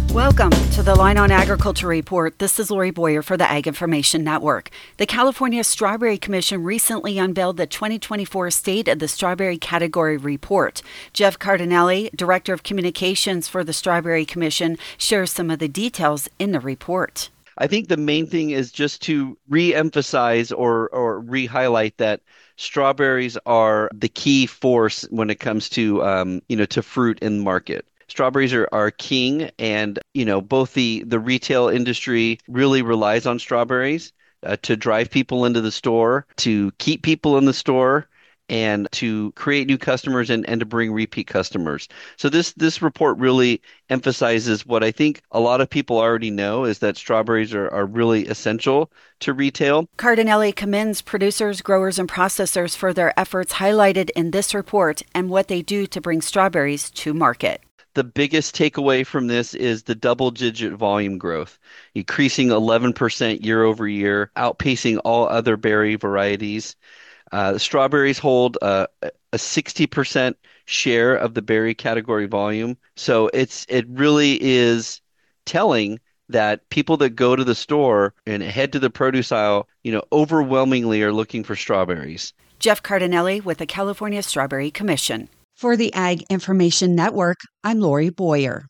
Welcome to the Line on Agriculture Report. This is Lori Boyer for the Ag Information Network. The California Strawberry Commission recently unveiled the 2024 State of the Strawberry Category Report. Jeff Cardinelli, Director of Communications for the Strawberry Commission, shares some of the details in the report. I think the main thing is just to re-emphasize or re-highlight that strawberries are the key force when it comes to to fruit in the market. Strawberries are king, and both the retail industry really relies on strawberries to drive people into the store, to keep people in the store, and to create new customers and to bring repeat customers. So this report really emphasizes what I think a lot of people already know is that strawberries are really essential to retail. Cardinelli commends producers, growers, and processors for their efforts highlighted in this report and what they do to bring strawberries to market. The biggest takeaway from this is the double-digit volume growth, increasing 11% year over year, outpacing all other berry varieties. Strawberries hold a 60% share of the berry category volume. So it really is telling that people that go to the store and head to the produce aisle, overwhelmingly are looking for strawberries. Jeff Cardinelli with the California Strawberry Commission. For the Ag Information Network, I'm Lori Boyer.